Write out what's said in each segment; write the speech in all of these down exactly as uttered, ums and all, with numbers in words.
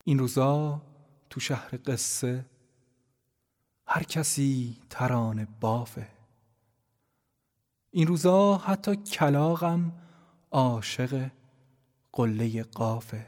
این روزا تو شهر قصه هر کسی ترانه بافه. این روزا حتی کلاغم عاشق قله قافه.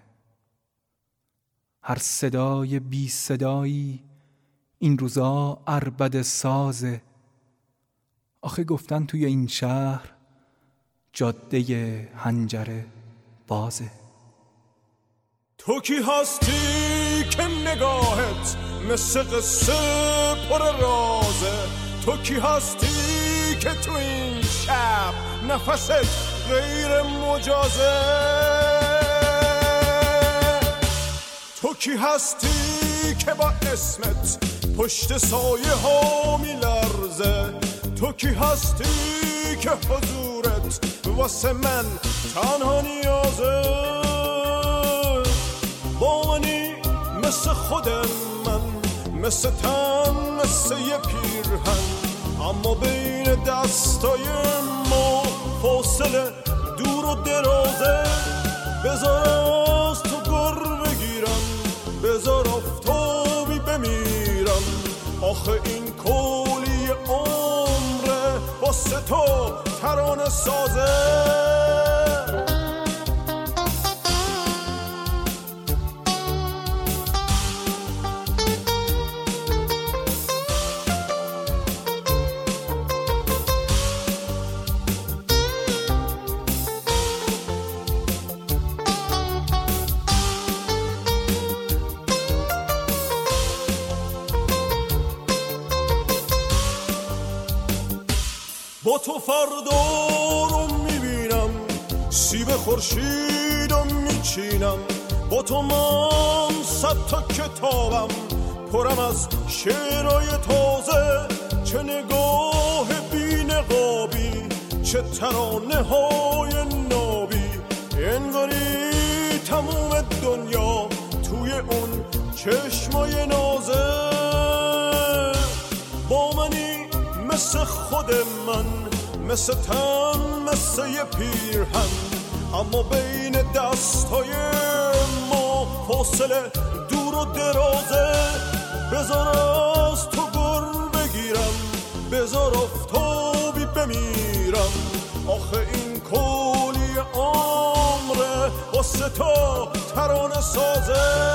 هر صدای بی صدایی این روزا عربده سازه. آخه گفتن توی این شهر جاده حنجره بازه. تو کی هستی که نگاهت مثل قصه پر رازه؟ تو کی هستی که تو این شب نفست غیر مجازه؟ تو کی هستی که با اسمت پشت سایه ها میلرزه؟ تو کی هستی که حضورت واسه من تنها نیازه؟ با منی مثل خود من، مثل تن، مثل یه پیرهن، اما بین دستای ما فاصله دور و درازه. بذار از تو گر بگیرم، بذار آفتابی بمیرم، آخه این کولی عمره واسه تو ترانه سازه. با تو فردا رو میبینم، سیب خورشید رو میچینم. با تو من صد تا کتابم پرم از شعرهای تازه. چه نگاه بی نقابی، چه ترانه های نابی، انگاری تموم دنیا توی اون چشمای نازه. با منی مثل خود من، مثل تن، مثل یه پیرهن، اما بین دستای ما فاصله دور و درازه. بذار از تو گر بگیرم، بذار آفتابی بمیرم، آخه این کولی عمره واسه تو ترانه سازه.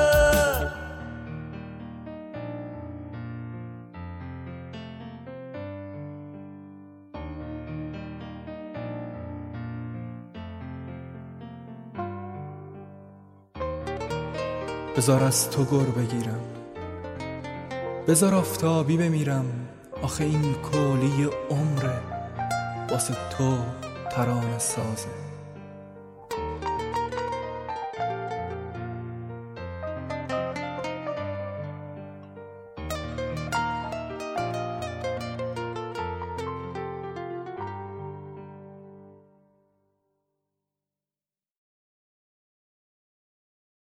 بذار از تو گر بگیرم، بذار آفتابی بمیرم، آخه این کولی عمره واسه تو ترانه سازه.